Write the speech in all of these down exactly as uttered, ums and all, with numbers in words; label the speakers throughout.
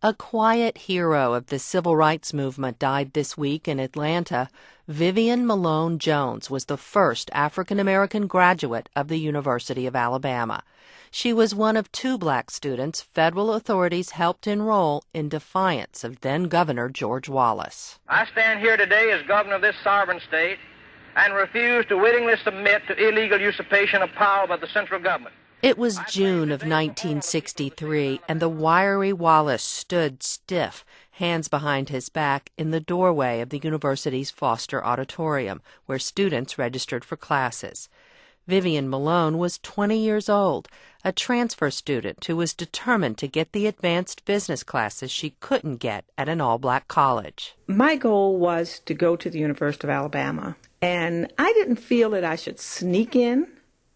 Speaker 1: A quiet hero of the civil rights movement died this week in Atlanta. Vivian Malone Jones was the first African-American graduate of the University of Alabama. She was one of two black students federal authorities helped enroll in defiance of then-Governor George Wallace.
Speaker 2: I stand here today as governor of this sovereign state and refuse to wittingly submit to illegal usurpation of power by the central government.
Speaker 1: It was June of nineteen sixty-three, and the wiry Wallace stood stiff, hands behind his back, in the doorway of the university's Foster Auditorium, where students registered for classes. Vivian Malone was twenty years old, a transfer student who was determined to get the advanced business classes she couldn't get at an all-black college.
Speaker 3: My goal was to go to the University of Alabama, and I didn't feel that I should sneak in.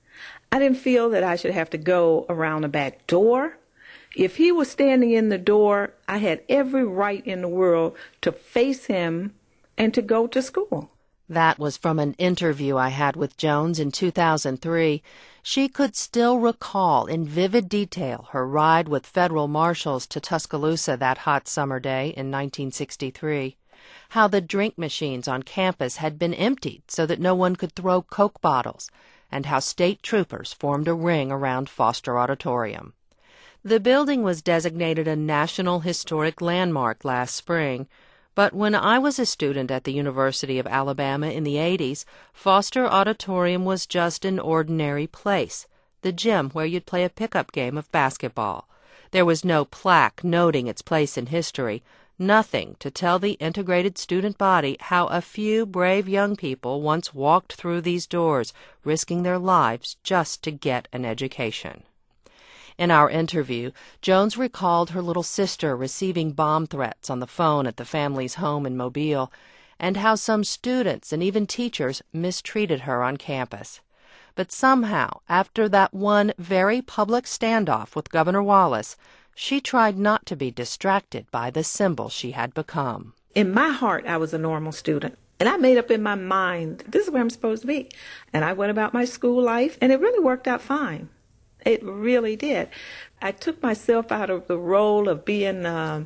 Speaker 3: I didn't feel that I should have to go around the back door. If he was standing in the door, I had every right in the world to face him and to go to school.
Speaker 1: That was from an interview I had with Jones in two thousand three. She could still recall in vivid detail her ride with federal marshals to Tuscaloosa that hot summer day in nineteen sixty-three. How the drink machines on campus had been emptied so that no one could throw Coke bottles, and how state troopers formed a ring around Foster Auditorium. The building was designated a National Historic Landmark last spring, but when I was a student at the University of Alabama in the eighties, Foster Auditorium was just an ordinary place, the gym where you'd play a pickup game of basketball. There was no plaque noting its place in history, nothing to tell the integrated student body how a few brave young people once walked through these doors, risking their lives just to get an education. In our interview, Jones recalled her little sister receiving bomb threats on the phone at the family's home in Mobile, and how some students and even teachers mistreated her on campus. But somehow, after that one very public standoff with Governor Wallace, she tried not to be distracted by the symbol she had become.
Speaker 3: In my heart, I was a normal student. And I made up in my mind, this is where I'm supposed to be. And I went about my school life, and it really worked out fine. It really did. I took myself out of the role of being uh,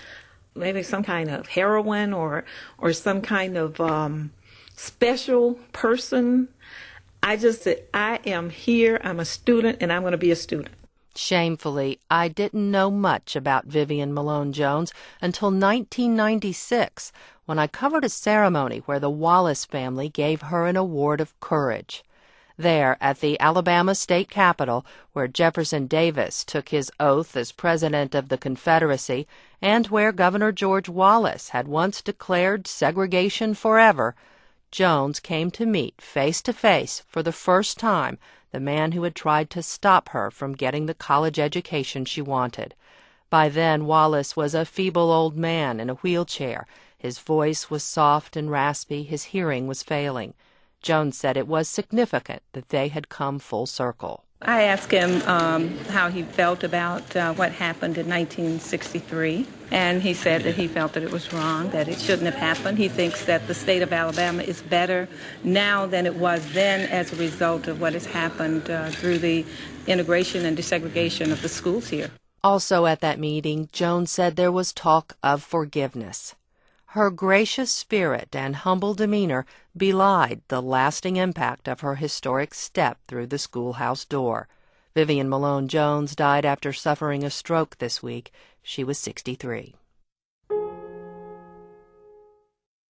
Speaker 3: maybe some kind of heroine or, or some kind of um, special person. I just said, I am here, I'm a student, and I'm going to be a student.
Speaker 1: Shamefully, I didn't know much about Vivian Malone Jones until nineteen ninety-six, when I covered a ceremony where the Wallace family gave her an award of courage. There, at the Alabama State Capitol, where Jefferson Davis took his oath as President of the Confederacy, and where Governor George Wallace had once declared segregation forever, Jones came to meet face to face for the first time the man who had tried to stop her from getting the college education she wanted. By then, Wallace was a feeble old man in a wheelchair. His voice was soft and raspy. His hearing was failing. Jones said it was significant that they had come full circle.
Speaker 4: I asked him um, how he felt about uh, what happened in nineteen sixty-three, and he said that he felt that it was wrong, that it shouldn't have happened. He thinks that the state of Alabama is better now than it was then as a result of what has happened uh, through the integration and desegregation of the schools here.
Speaker 1: Also at that meeting, Jones said there was talk of forgiveness. Her gracious spirit and humble demeanor belied the lasting impact of her historic step through the schoolhouse door. Vivian Malone Jones died after suffering a stroke this week. She was sixty-three.